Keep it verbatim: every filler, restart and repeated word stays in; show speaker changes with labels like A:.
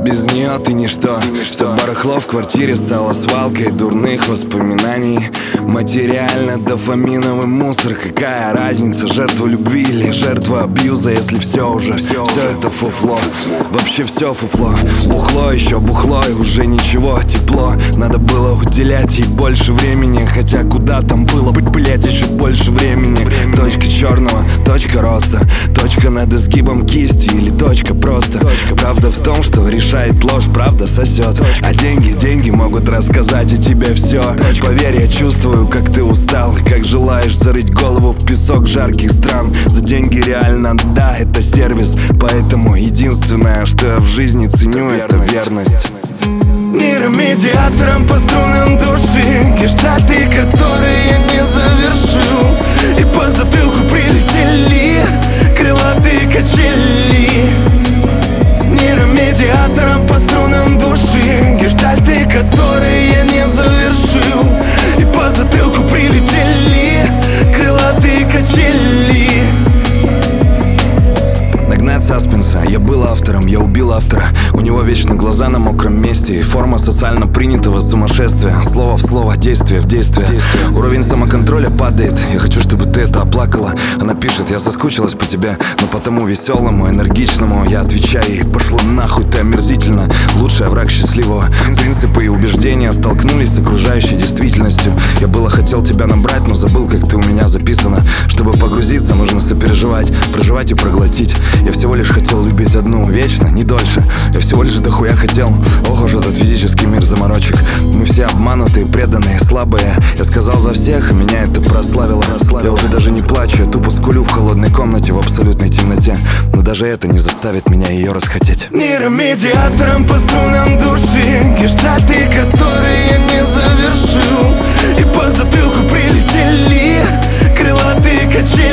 A: Без нее ты ничто. Все барахло в квартире стало свалкой дурных воспоминаний. Материально дофаминовый мусор. Какая разница, жертва любви или жертва абьюза, если все уже, все это фуфло. Вообще все фуфло. Бухло, еще бухло, и уже ничего, тепло. Надо было уделять ей больше времени. Хотя куда там было, блять, еще больше времени. Точка черного, точка роста, точка над изгибом кисти или точка просто. Правда в том, что решает ложь, правда сосет. А деньги, деньги могут рассказать о тебе все. Поверь, я чувствую, как ты устал и как желаешь зарыть голову в песок жарких стран. За деньги реально, да, это сервис. Поэтому единственное, что я в жизни ценю, это верность.
B: Нейромедиатором по струнам души, гештальты, которые я не завершил. И по затылку прилетели крылатые качели. Нейромедиатором по струнам души, гештальты, которые я не завершил. И по затылку прилетели крылатые качели.
A: Нагнать саспенса, я был автором, я убил автора. У него вечно глаза на мокром месте и форма социально принятого сумасшествия. Слово в слово, действие в действие. Уровень самоконтроля падает, я хочу, чтобы ты это оплакала. Она пишет, я соскучилась по тебе, но по тому веселому, энергичному. Я отвечаю ей, пошла нахуй, ты омерзительно. Лучший враг счастливого. Принципы и убеждения столкнулись с окружающей действительностью. Я было хотел тебя набрать, но забыл, как ты у меня записана. Чтобы погрузиться, нужно сопереживать, проживать и проглотить. Я всего лишь хотел любить одну, вечно, не дольше. Я всего лишь дохуя хотел. Ох уж этот физический мир заморочек. Мы все обманутые, преданные, слабые. Я сказал за всех, и меня это прославило. Я уже даже не плачу, я тупо скулю в холодной комнате в абсолютной темноте. Но даже это не заставит меня ее расхотеть.
B: Нейромедиатором по струнам души, гештальты, которые я не завершил. И по затылку прилетели крылатые качели.